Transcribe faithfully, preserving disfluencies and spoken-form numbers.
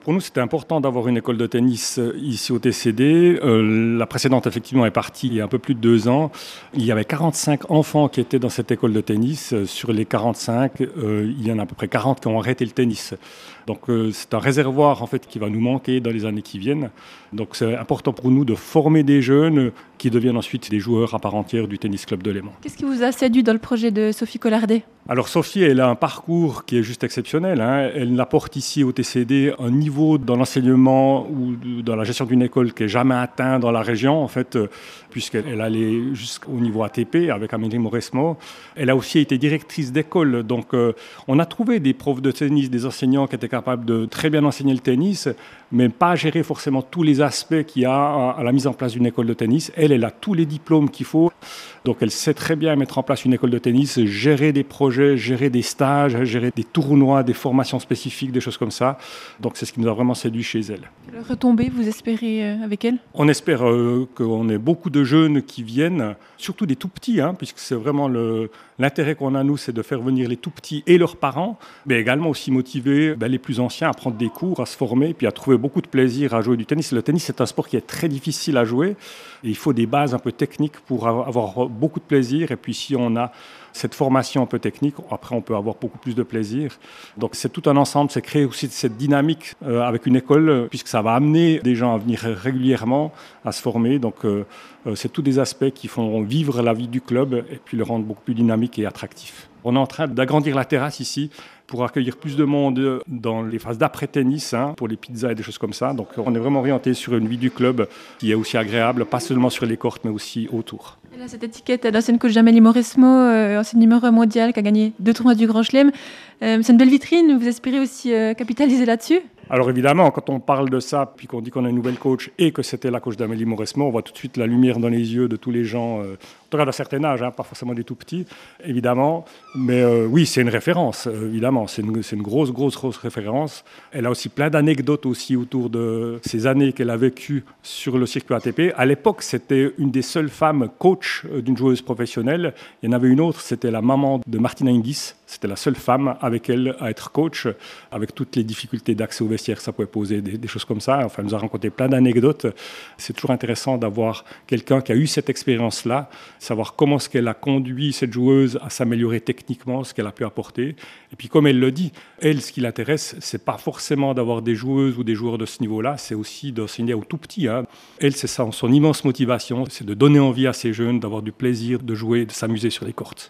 pour nous, c'était important d'avoir une école de tennis ici au T C D. Euh, la précédente, effectivement, est partie il y a un peu plus de deux ans. Il y avait quarante-cinq enfants qui étaient dans cette école de tennis. Sur les quarante-cinq, euh, il y en a à peu près quarante qui ont arrêté le tennis. Donc, euh, c'est un réservoir en fait, qui va nous manquer dans les années qui viennent. Donc, c'est important pour nous de former des jeunes qui deviennent ensuite des joueurs à part entière du Tennis Club de Léman. Qu'est-ce qui vous a séduit dans le projet de Sophie Collardet ? Alors Sophie, elle a un parcours qui est juste exceptionnel. Hein. Elle apporte ici au T C D un niveau dans l'enseignement ou dans la gestion d'une école qui n'est jamais atteint dans la région, en fait, puisqu'elle allait jusqu'au niveau A T P avec Amélie Mauresmo. Elle a aussi été directrice d'école. Donc euh, on a trouvé des profs de tennis, des enseignants qui étaient capables de très bien enseigner le tennis, mais pas gérer forcément tous les aspects qu'il y a à la mise en place d'une école de tennis. Elle, elle a tous les diplômes qu'il faut. Donc elle sait très bien mettre en place une école de tennis, gérer des projets, gérer des stages, gérer des tournois, des formations spécifiques, des choses comme ça. Donc c'est ce qui nous a vraiment séduit chez elle. Quelle retombée vous espérez avec elle ? On espère euh, qu'on ait beaucoup de jeunes qui viennent, surtout des tout petits, hein, puisque c'est vraiment le, l'intérêt qu'on a, nous, c'est de faire venir les tout petits et leurs parents, mais également aussi motiver ben, les plus anciens à prendre des cours, à se former, puis à trouver beaucoup de plaisir à jouer du tennis. Le tennis, c'est un sport qui est très difficile à jouer, et il faut des bases un peu techniques pour avoir beaucoup de plaisir, et puis si on a cette formation un peu technique, après on peut avoir beaucoup plus de plaisir. Donc c'est tout un ensemble, c'est créer aussi cette dynamique euh, avec une école, puisque ça va amener des gens à venir régulièrement, à se former. Donc euh, c'est tous des aspects qui font vivre la vie du club et puis le rendre beaucoup plus dynamique et attractif. On est en train d'agrandir la terrasse ici pour accueillir plus de monde dans les phases d'après-tennis, hein, pour les pizzas et des choses comme ça. Donc on est vraiment orienté sur une vie du club qui est aussi agréable, pas seulement sur les courts, mais aussi autour. Et là, cette étiquette d'ancienne coach d'Amélie Mauresmo, euh, ancienne numéro un mondial qui a gagné deux tournois du Grand Chelem, euh, c'est une belle vitrine. Vous espérez aussi euh, capitaliser là-dessus ? Alors évidemment, quand on parle de ça, puis qu'on dit qu'on a une nouvelle coach et que c'était la coach d'Amélie Mauresmo, on voit tout de suite la lumière dans les yeux de tous les gens, euh, en tout cas d'un certain âge, hein, pas forcément des tout petits, évidemment. Mais euh, oui, c'est une référence, euh, évidemment. C'est une, c'est une grosse, grosse, grosse référence. Elle a aussi plein d'anecdotes aussi autour de ces années qu'elle a vécues sur le circuit A T P. À l'époque, c'était une des seules femmes coach d'une joueuse professionnelle. Il y en avait une autre, c'était la maman de Martina Hingis. C'était la seule femme avec elle à être coach, avec toutes les difficultés d'accès au vestiaire que ça pouvait poser, des, des choses comme ça. Enfin, elle nous a raconté plein d'anecdotes. C'est toujours intéressant d'avoir quelqu'un qui a eu cette expérience-là, savoir comment est-ce qu'elle a conduit cette joueuse à s'améliorer techniquement, ce qu'elle a pu apporter. Et puis, comme elle le dit, elle, ce qui l'intéresse, c'est pas forcément d'avoir des joueuses ou des joueurs de ce niveau-là, c'est aussi d'enseigner aux tout petits. Hein. Elle, c'est ça, son immense motivation, c'est de donner envie à ces jeunes d'avoir du plaisir de jouer, de s'amuser sur les courts.